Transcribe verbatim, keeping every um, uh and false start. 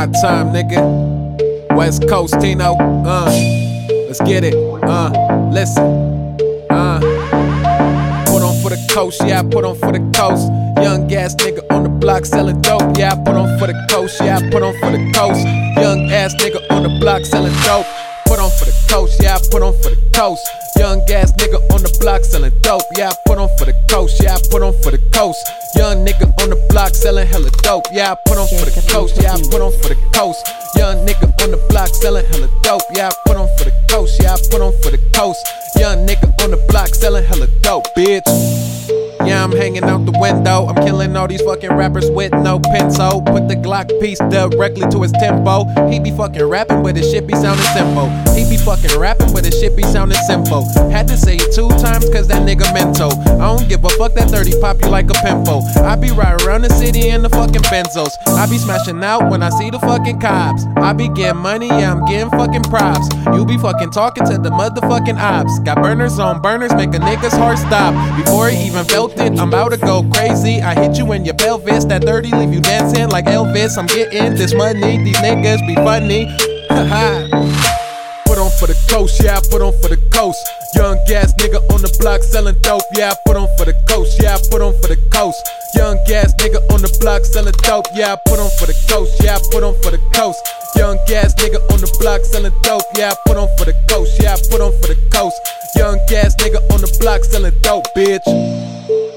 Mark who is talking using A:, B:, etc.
A: my time, nigga. West Coast, Tino, uh, let's get it, uh, listen, uh. Put on for the coast, yeah, I put on for the coast. Young ass nigga on the block selling dope, yeah, I put on for the coast, yeah, I put on for the coast. Young ass nigga on the block selling dope. Put on for the coast, yeah, I put on for the coast. Young ass nigga on the block selling dope, yeah, I put on for the coast, yeah, I put on for the coast. Young nigga on the block selling hella dope, yeah, I put on for the coast, yeah, I put on for the coast. Young nigga on the block selling hella dope, yeah, I put on for the coast, yeah, I put on for the coast. Young nigga on the block selling hella dope, bitch. Yeah, I'm hanging out the window. I'm killing all these fucking rappers with no pencil. Put the Glock piece directly to his tempo. He be fucking rapping, but his shit be sounding simple. He be fucking rapping, but his shit be sounding simple. Had to say it two times, cause that nigga mental. I don't give a fuck, that thirty pop you like a pimple. I be riding around the city in the fucking Benzos. I be smashing out when I see the fucking cops. I be getting money, yeah, I'm getting fucking props. You be fucking talking to the motherfucking ops. Got burners on burners, make a nigga's heart stop. Before he even felt it, I'm about to go crazy. I hit you in your pelvis, that thirty leave you dancing like Elvis. I'm getting this money, these niggas be funny. Haha. Put on for the coast, yeah, I put on for the coast. Young ass nigga on the block selling dope, yeah, I put on for the coast, yeah, I put on for the coast. Young ass nigga on the block selling dope, yeah, I put on for the coast, yeah, I put on for the coast. Young ass nigga on the block selling dope, yeah, I put on for the coast, yeah, I put on for the coast. Young ass nigga on the block selling dope, bitch.